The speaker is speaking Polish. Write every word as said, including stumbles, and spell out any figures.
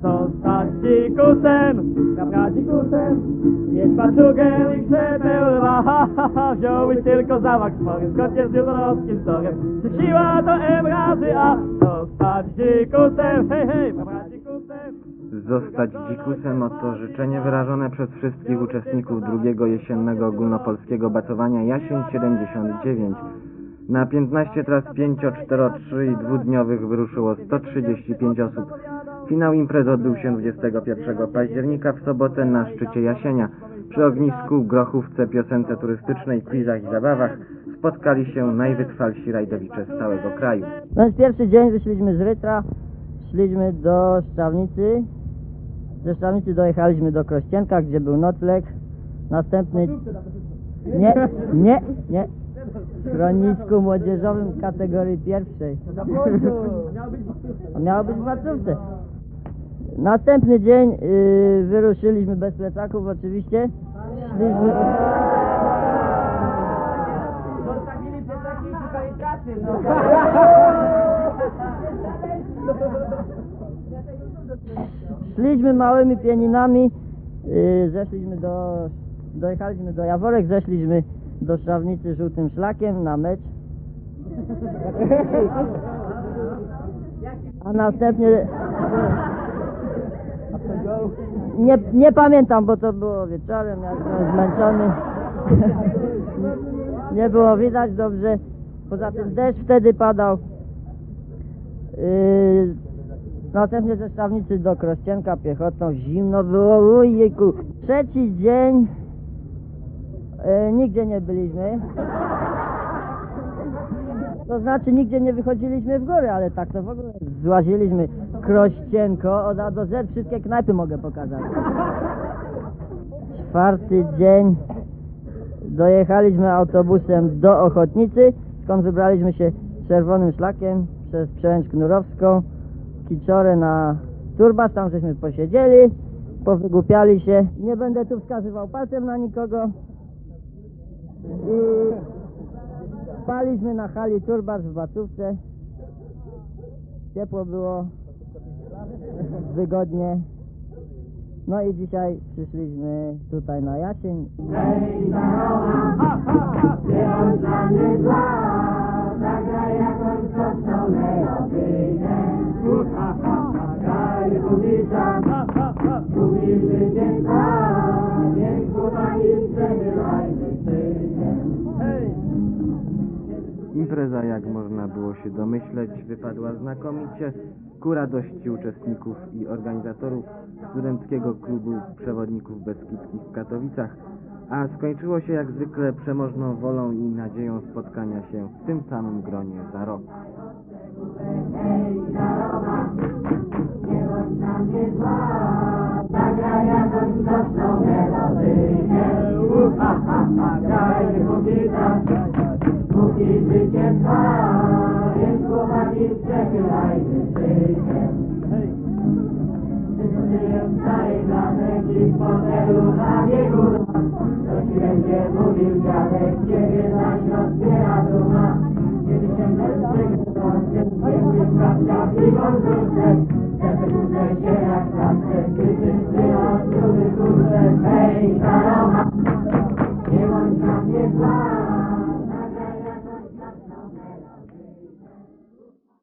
Zostać dzikusem, kapka dzikusem, mieć paczugę i krzepeł lwa. Ha, ha, ha, wziąłeś tylko zamach swoim, zgodnie z jednorodnym storem. Czy siła to M razy A? Zostać dzikusem, hej, hej, kapka dzikusem. Zostać dzikusem, oto życzenie wyrażone przez wszystkich uczestników drugiego jesiennego ogólnopolskiego bacowania Jasień siedemdziesiąt dziewięć. Na piętnaście tras pięcio, cztero, trzy i dwudniowych wyruszyło sto trzydzieści pięć osób. Finał imprezy odbył się dwudziestego pierwszego października w sobotę na szczycie Jasienia. Przy ognisku, grochówce, piosence turystycznej, quizach i zabawach spotkali się najwytrwalsi rajdowicze z całego kraju. No więc pierwszy dzień wyszliśmy z Rytra, szliśmy do Szczawnicy. Ze Szczawnicy dojechaliśmy do Krościenka, gdzie był nocleg. Następny... Nie, nie, nie. W schronisku młodzieżowym kategorii pierwszej. Miało być w placówce. Następny dzień yy, wyruszyliśmy bez plecaków oczywiście. Szliśmy... Zostawili plecaki i szukali pracy, no. Szliśmy małymi pieninami, yy, zeszliśmy do... Dojechaliśmy do Jaworek, zeszliśmy do Szczawnicy żółtym szlakiem na mecz. A następnie... Nie, nie pamiętam, bo to było wieczorem, jak byłem zmęczony. Nie było widać dobrze. Poza tym deszcz wtedy padał. Yy, następnie ze Szczawnicy do Krościenka piechotą, zimno było, ujejku. Trzeci dzień yy, nigdzie nie byliśmy. To znaczy nigdzie nie wychodziliśmy w góry, ale tak to w ogóle złaziliśmy Krościenko od A do Z, wszystkie knajpy mogę pokazać. Czwarty dzień dojechaliśmy autobusem do Ochotnicy, skąd wybraliśmy się czerwonym szlakiem przez Przełęcz Knurowską, Kiczorę na Turbas, tam żeśmy posiedzieli, powygłupiali się. Nie będę tu wskazywał palcem na nikogo. I spaliśmy na hali Turbas w Bacówce. Ciepło było, wygodnie. No i dzisiaj przyszliśmy tutaj na Jasień. Hej, Karoma, śpiewasz dla mnie dwa, zagraj jakąś prostą melodyjkę. Ha, ha, ha, graj kubicza, kupi zwycięstwa, więc chłopaki przebywajmy szykiem. Impreza, jak można było się domyśleć, wypadła znakomicie ku radości uczestników i organizatorów Studenckiego Klubu Przewodników Beskidzkich w Katowicach, a skończyło się jak zwykle przemożną wolą i nadzieją spotkania się w tym samym gronie za rok. Hej, Karoma, nie bądź na mnie zła, zagraj jakąś prostą melodyjkę. Ha, ha, ha, graj kubicza, póki życie trwa, więc chłopaki przechylajmy szykiem. Żyję starej blanek i w fotelu na biegu. To ci będzie mówił dziadek, ciebie zaś rozbiera duma. Kiedy się mężczyzna, kiedy sprawdza piwo zrzucę, wtedy budzę się jak pracę, kiedy syna, który kurczę. Hej, Karoma, nie bądź na mnie zła.